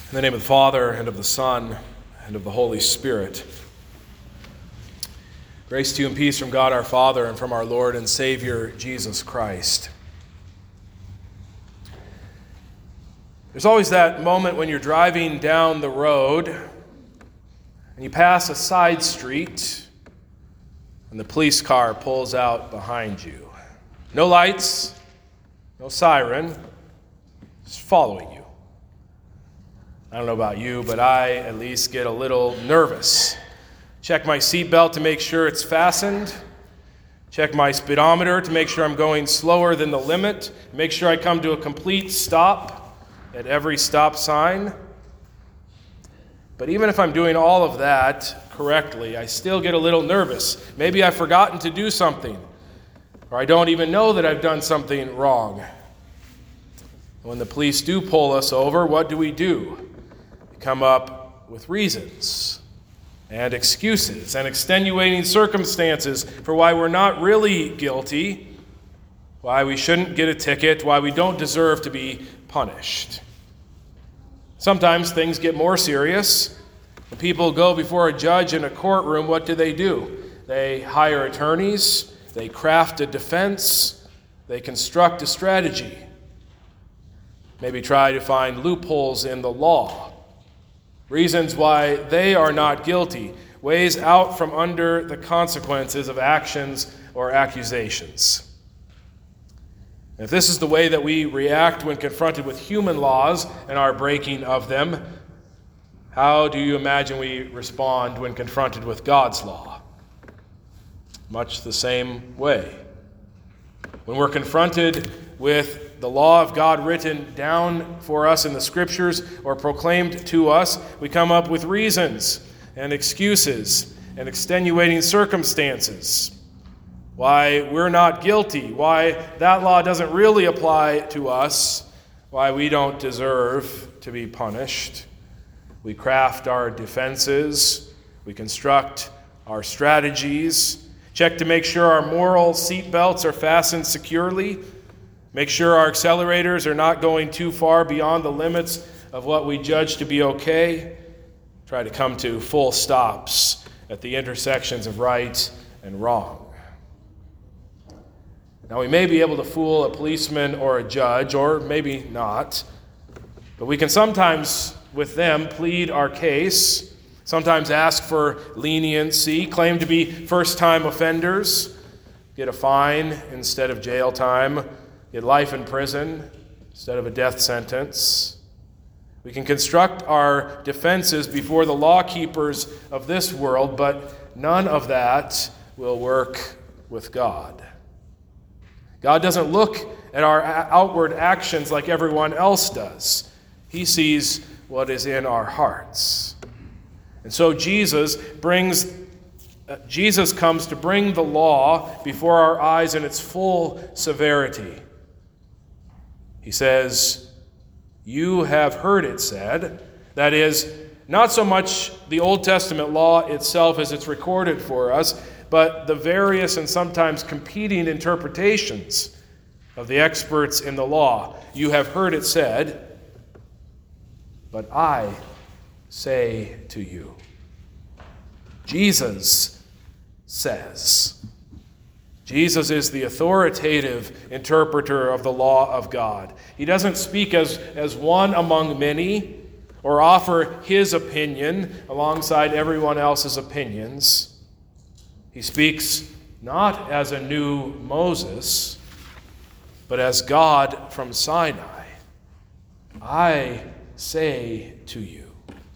In the name of the Father, and of the Son, and of the Holy Spirit. Grace to you and peace from God our Father and from our Lord and Savior, Jesus Christ. There's always that moment when you're driving down the road and you pass a side street and the police car pulls out behind you. No lights, no siren, just following you. I don't know about you, but I at least get a little nervous. Check my seatbelt to make sure it's fastened. Check my speedometer to make sure I'm going slower than the limit. Make sure I come to a complete stop at every stop sign. But even if I'm doing all of that correctly, I still get a little nervous. Maybe I've forgotten to do something, or I don't even know that I've done something wrong. When the police do pull us over, what do? Come up with reasons and excuses and extenuating circumstances for why we're not really guilty, why we shouldn't get a ticket, why we don't deserve to be punished. Sometimes things get more serious. When people go before a judge in a courtroom, what do? They hire attorneys, they craft a defense, they construct a strategy, maybe try to find loopholes in the law. Reasons why they are not guilty, ways out from under the consequences of actions or accusations. If this is the way that we react when confronted with human laws and our breaking of them, how do you imagine we respond when confronted with God's law? Much the same way. When we're confronted with the law of God written down for us in the Scriptures or proclaimed to us, we come up with reasons and excuses and extenuating circumstances. Why we're not guilty, why that law doesn't really apply to us, why we don't deserve to be punished. We craft our defenses, we construct our strategies, check to make sure our moral seatbelts are fastened securely, make sure our accelerators are not going too far beyond the limits of what we judge to be okay. Try to come to full stops at the intersections of right and wrong. Now, we may be able to fool a policeman or a judge, or maybe not, but we can sometimes, with them, plead our case, sometimes ask for leniency, claim to be first-time offenders, get a fine instead of jail time, get life in prison instead of a death sentence. We can construct our defenses before the law keepers of this world, but none of that will work with God. God doesn't look at our outward actions like everyone else does. He sees what is in our hearts. And so Jesus comes to bring the law before our eyes in its full severity. He says, "You have heard it said," that is, not so much the Old Testament law itself as it's recorded for us, but the various and sometimes competing interpretations of the experts in the law. You have heard it said, but I say to you. Jesus says. Jesus is the authoritative interpreter of the law of God. He doesn't speak as one among many or offer his opinion alongside everyone else's opinions. He speaks not as a new Moses, but as God from Sinai. I say to you.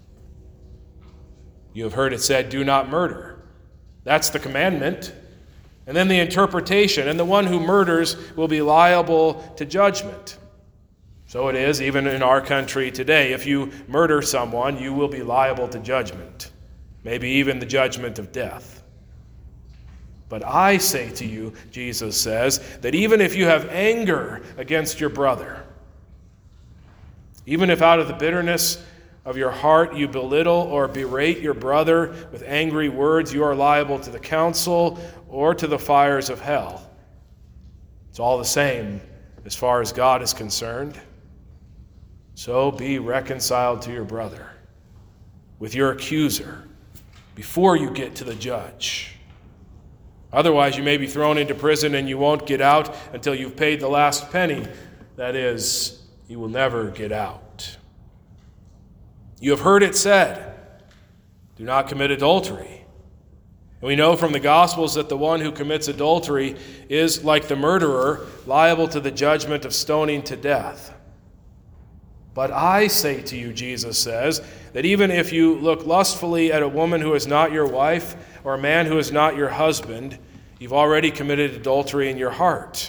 You have heard it said, "Do not murder." That's the commandment. And then the interpretation, and the one who murders will be liable to judgment. So it is even in our country today. If you murder someone, you will be liable to judgment, maybe even the judgment of death. But I say to you, Jesus says, that even if you have anger against your brother, even if out of the bitterness of your heart you belittle or berate your brother with angry words, you are liable to the council or to the fires of hell. It's all the same as far as God is concerned. So be reconciled to your brother with your accuser before you get to the judge. Otherwise, you may be thrown into prison and you won't get out until you've paid the last penny. That is, you will never get out. You have heard it said, do not commit adultery. And we know from the Gospels that the one who commits adultery is, like the murderer, liable to the judgment of stoning to death. But I say to you, Jesus says, that even if you look lustfully at a woman who is not your wife or a man who is not your husband, you've already committed adultery in your heart.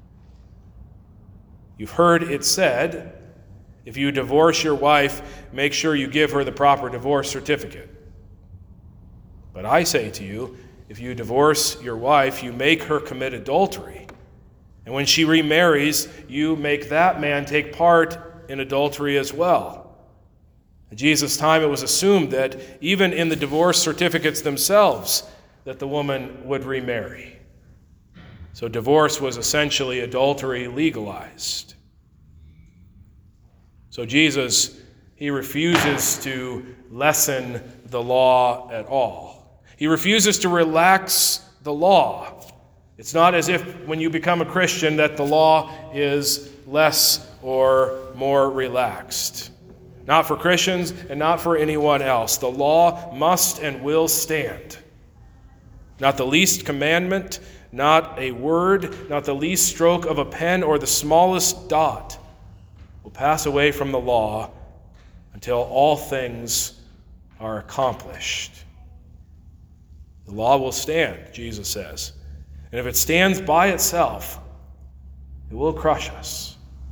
You've heard it said, if you divorce your wife, make sure you give her the proper divorce certificate. But I say to you, if you divorce your wife, you make her commit adultery. And when she remarries, you make that man take part in adultery as well. In Jesus' time, it was assumed that even in the divorce certificates themselves, that the woman would remarry. So divorce was essentially adultery legalized. So Jesus, he refuses to lessen the law at all. He refuses to relax the law. It's not as if when you become a Christian that the law is less or more relaxed. Not for Christians and not for anyone else. The law must and will stand. Not the least commandment, not a word, not the least stroke of a pen or the smallest dot will pass away from the law until all things are accomplished. The law will stand, Jesus says. And if it stands by itself, it will crush us.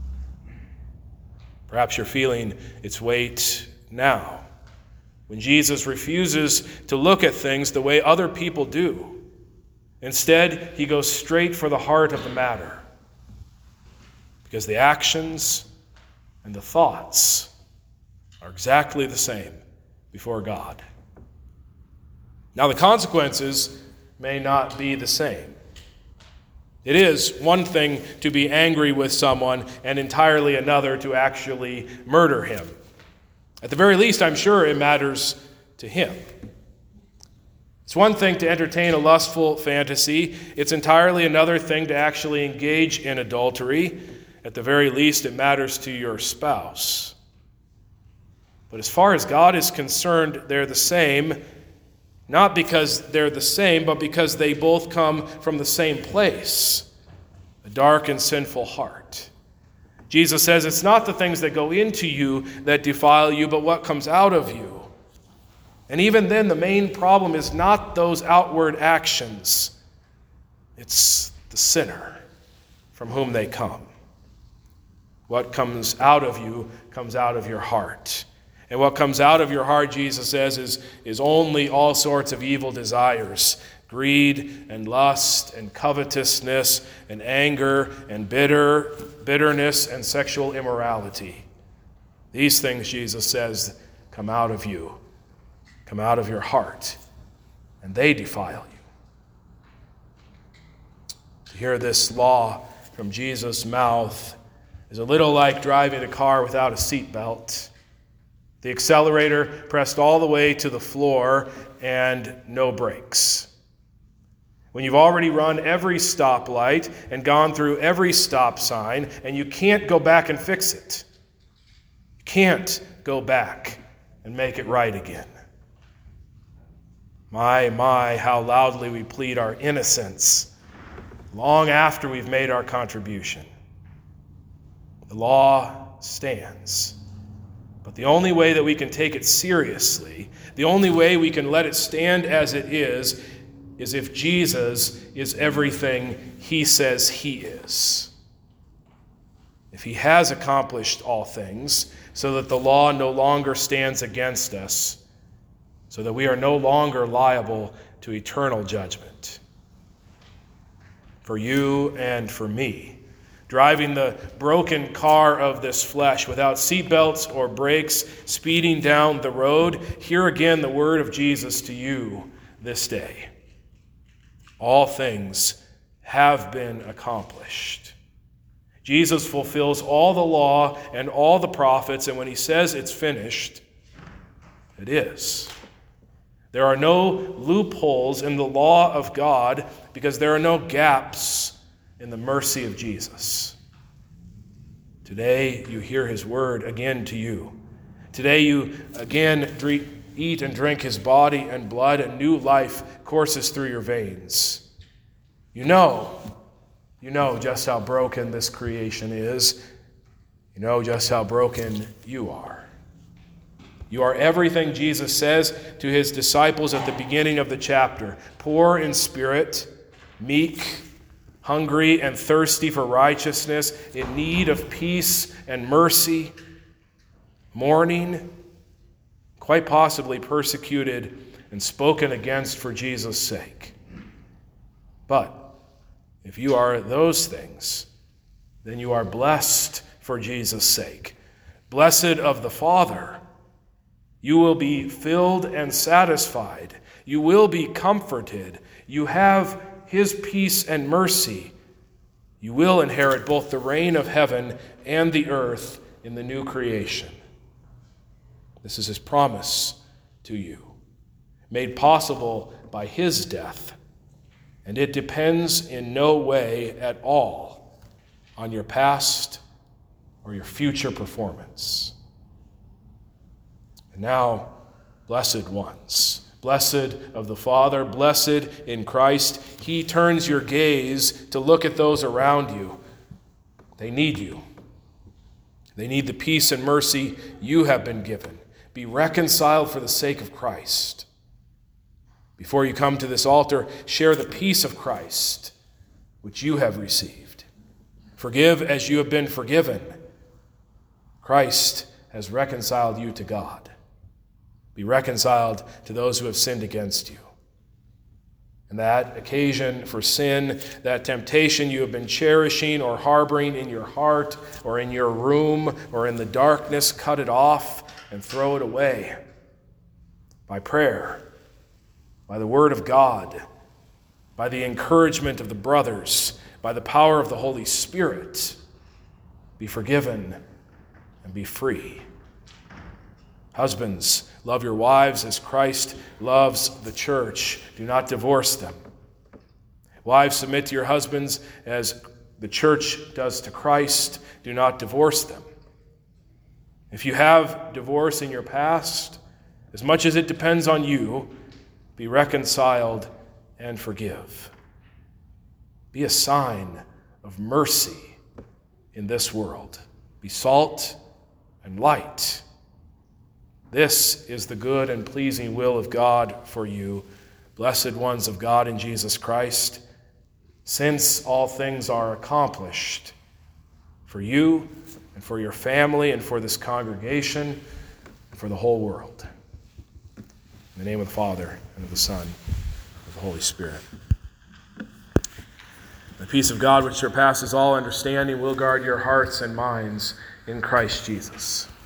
Perhaps you're feeling its weight now, when Jesus refuses to look at things the way other people do. Instead, he goes straight for the heart of the matter, because the actions and the thoughts are exactly the same before God. Now, the consequences may not be the same. It is one thing to be angry with someone and entirely another to actually murder him. At the very least, I'm sure it matters to him. It's one thing to entertain a lustful fantasy. It's entirely another thing to actually engage in adultery. At the very least, it matters to your spouse. But as far as God is concerned, they're the same. Not because they're the same, but because they both come from the same place, a dark and sinful heart. Jesus says it's not the things that go into you that defile you, but what comes out of you. And even then, the main problem is not those outward actions. It's the sinner from whom they come. What comes out of you comes out of your heart. And what comes out of your heart, Jesus says, is only all sorts of evil desires. Greed and lust and covetousness and anger and bitterness and sexual immorality. These things, Jesus says, come out of you, come out of your heart, and they defile you. To hear this law from Jesus' mouth is a little like driving a car without a seatbelt. The accelerator pressed all the way to the floor and no brakes. When you've already run every stoplight and gone through every stop sign and you can't go back and fix it. You can't go back and make it right again. My, how loudly we plead our innocence long after we've made our contribution. The law stands. But the only way that we can take it seriously, the only way we can let it stand as it is if Jesus is everything he says he is. If he has accomplished all things, so that the law no longer stands against us, so that we are no longer liable to eternal judgment. For you and for me, driving the broken car of this flesh without seatbelts or brakes, speeding down the road, hear again the word of Jesus to you this day. All things have been accomplished. Jesus fulfills all the law and all the prophets, and when he says it's finished, it is. There are no loopholes in the law of God because there are no gaps in the mercy of Jesus. Today you hear his word again to you. Today you again eat and drink his body and blood, and new life courses through your veins. You know just how broken this creation is. You know just how broken you are. You are everything Jesus says to his disciples at the beginning of the chapter: poor in spirit, meek, hungry and thirsty for righteousness, in need of peace and mercy, mourning, quite possibly persecuted and spoken against for Jesus' sake. But if you are those things, then you are blessed for Jesus' sake. Blessed of the Father. You will be filled and satisfied. You will be comforted. You have his peace and mercy. You will inherit both the reign of heaven and the earth in the new creation. This is his promise to you, made possible by his death, and it depends in no way at all on your past or your future performance. And now, blessed ones, blessed of the Father, blessed in Christ, he turns your gaze to look at those around you. They need you. They need the peace and mercy you have been given. Be reconciled for the sake of Christ. Before you come to this altar, share the peace of Christ, which you have received. Forgive as you have been forgiven. Christ has reconciled you to God. Be reconciled to those who have sinned against you. And that occasion for sin, that temptation you have been cherishing or harboring in your heart or in your room or in the darkness, cut it off and throw it away by prayer, by the word of God, by the encouragement of the brothers, by the power of the Holy Spirit. Be forgiven and be free. Husbands, love your wives as Christ loves the church. Do not divorce them. Wives, submit to your husbands as the church does to Christ. Do not divorce them. If you have divorce in your past, as much as it depends on you, be reconciled and forgive. Be a sign of mercy in this world. Be salt and light. This is the good and pleasing will of God for you, blessed ones of God in Jesus Christ, since all things are accomplished for you and for your family and for this congregation and for the whole world. In the name of the Father, and of the Son, and of the Holy Spirit. The peace of God, which surpasses all understanding, will guard your hearts and minds in Christ Jesus.